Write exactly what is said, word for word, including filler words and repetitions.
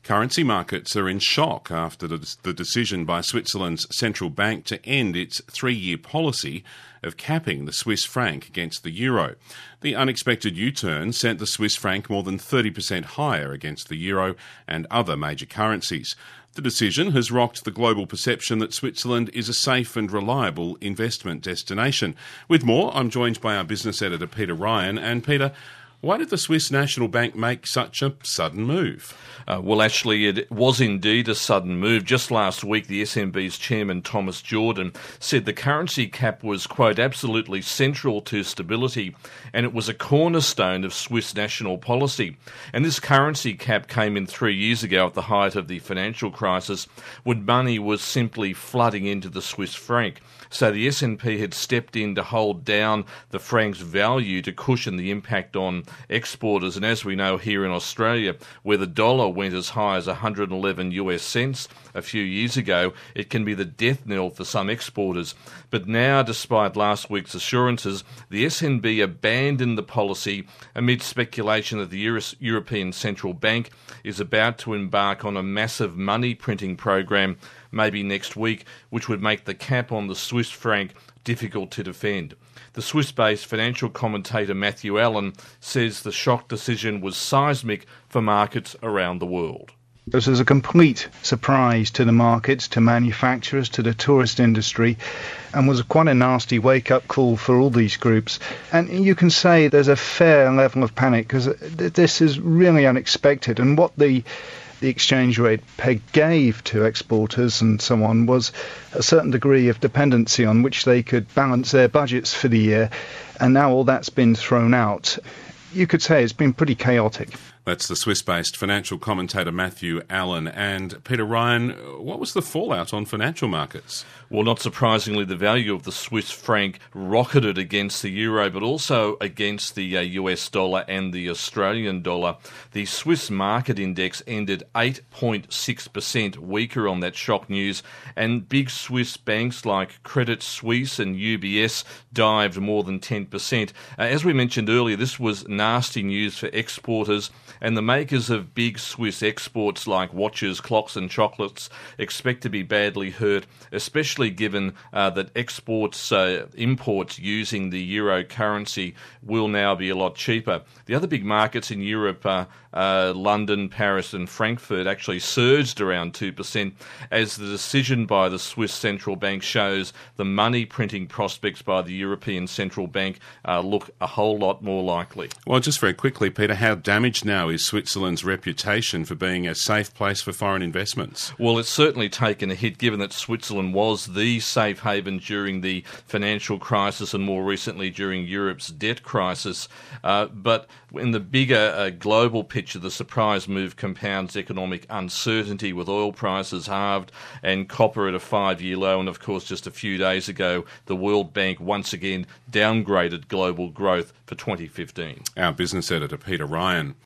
Currency markets are in shock after the decision by Switzerland's central bank to end its three-year policy of capping the Swiss franc against the euro. The unexpected U-turn sent the Swiss franc more than thirty percent higher against the euro and other major currencies. The decision has rocked the global perception that Switzerland is a safe and reliable investment destination. With more, I'm joined by our business editor, Peter Ryan. And Peter, why did the Swiss National Bank make such a sudden move? Uh, well, actually, it was indeed a sudden move. Just last week, the S N B's chairman, Thomas Jordan, said the currency cap was, quote, absolutely central to stability, and it was a cornerstone of Swiss national policy. And this currency cap came in three years ago at the height of the financial crisis, when money was simply flooding into the Swiss franc. So the S and P had stepped in to hold down the franc's value to cushion the impact on exporters. And as we know here in Australia, where the dollar went as high as one hundred eleven US cents a few years ago, it can be the death knell for some exporters. But now, despite last week's assurances, the S N B abandoned the policy amid speculation that the Euro- European Central Bank is about to embark on a massive money printing program maybe next week, which would make the cap on the Swiss franc difficult to defend. The Swiss-based financial commentator Matthew Allen says the shock decision was seismic for markets around the world. This was a complete surprise to the markets, to manufacturers, to the tourist industry, and was quite a nasty wake-up call for all these groups. And you can say there's a fair level of panic because this is really unexpected. And what the the exchange rate peg gave to exporters and so on was a certain degree of dependency on which they could balance their budgets for the year. And now all that's been thrown out. You could say it's been pretty chaotic. That's the Swiss-based financial commentator Matthew Allen. And Peter Ryan, what was the fallout on financial markets? Well, not surprisingly, the value of the Swiss franc rocketed against the euro, but also against the uh, U S dollar and the Australian dollar. The Swiss market index ended eight point six percent weaker on that shock news, and big Swiss banks like Credit Suisse and U B S dived more than ten percent. Uh, as we mentioned earlier, this was nasty news for exporters, and the makers of big Swiss exports like watches, clocks and chocolates expect to be badly hurt, especially given uh, that exports, uh, imports using the euro currency will now be a lot cheaper. The other big markets in Europe, uh, uh, London, Paris and Frankfurt, actually surged around two percent as the decision by the Swiss Central Bank shows the money printing prospects by the European Central Bank uh, look a whole lot more likely. Well, just very quickly, Peter, how damaged now is Switzerland's reputation for being a safe place for foreign investments? Well, it's certainly taken a hit, given that Switzerland was the safe haven during the financial crisis and more recently during Europe's debt crisis. Uh, but in the bigger uh, global picture, the surprise move compounds economic uncertainty, with oil prices halved and copper at a five-year low. And of course, just a few days ago, the World Bank once again downgraded global growth for twenty fifteen. Our business editor, Peter Ryan.